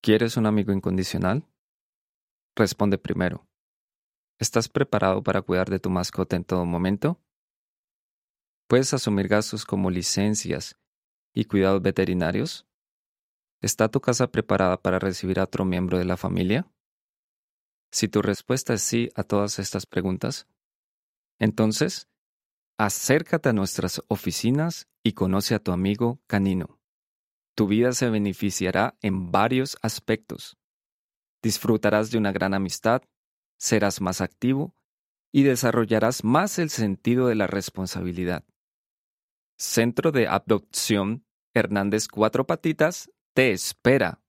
¿Quieres un amigo incondicional? Responde primero. ¿Estás preparado para cuidar de tu mascota en todo momento? ¿Puedes asumir gastos como licencias y cuidados veterinarios? ¿Está tu casa preparada para recibir a otro miembro de la familia? Si tu respuesta es sí a todas estas preguntas, entonces acércate a nuestras oficinas y conoce a tu amigo canino. Tu vida se beneficiará en varios aspectos. Disfrutarás de una gran amistad, serás más activo y desarrollarás más el sentido de la responsabilidad. Centro de Adopción Hernández Cuatro Patitas te espera.